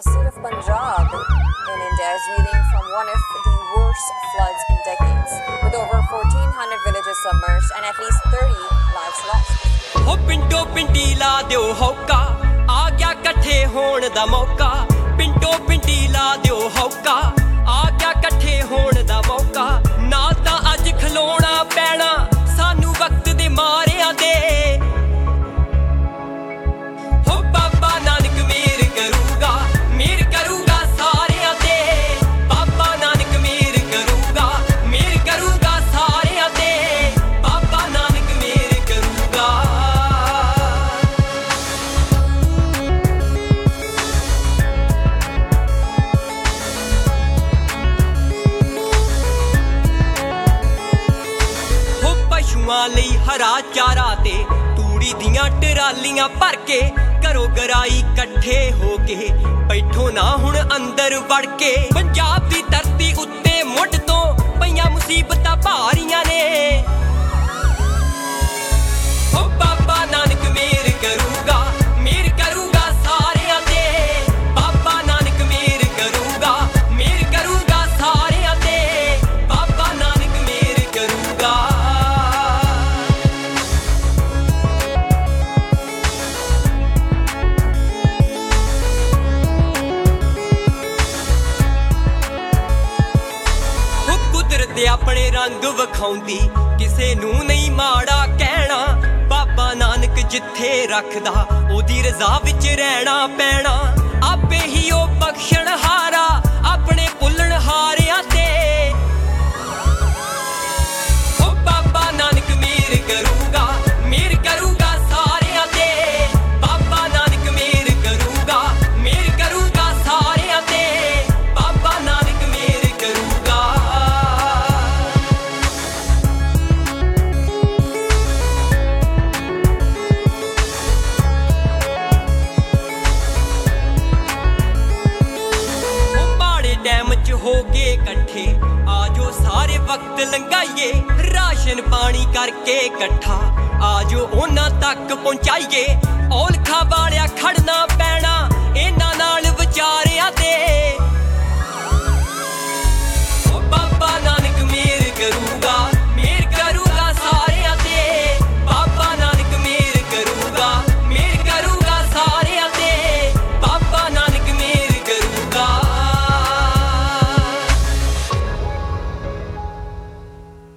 The state of Punjab in India is reeling from one of the worst floods in decades, with over 1,400 villages submerged and at least 30 lives lost. हो पिंडो पिंडी ला दियो होका आ गया कट्ठे होण दा मौका पिंडो पिंडी ला दियो होका आ गया कट्ठे होण दा मौका ना तां अज खलोना पैना सानू वक्त दे मारियां दे हो बाबा नानक मेर करूगा सारियां दे बाबा नानक मेर करूगा सारियां दे बाबा नानक मेर करूगा हो पशुआं लई हरा चारा ते तूड़ी दियां टरालियां भर के घरों गराई कट्ठे हो के बैठो ना हुण अंदर वड़ के पंजाब दी धरती उत्ते मुढ़ तो पईयां मुसीबतां भारियां ने हो बाबा नानक मेर करूगा सारियां दे बाबा नानक मेर करूगा सारियां दे बाबा नानक मेर करूगा कुदरत अपने रंग विखाउंदी किसे नू नहीं माड़ा कहना बाबा नानक जिथे रखदा ओदी रज़ा विच रहना पैना आपे ही ओ बख्शण हारा अपने भुल्लण हारियां ते ओ बाबा नानक मेर करूगा सारियां दे बाबा नानक मेर करूगा सारियां दे बाबा नानक मेर करूगा हो के कट्ठे आजो सारे वक्त लंघाइए राशन पानी करके कट्ठा आजो उन्हां तक पहुंचाइए औलखा वालिया खड़ना पैना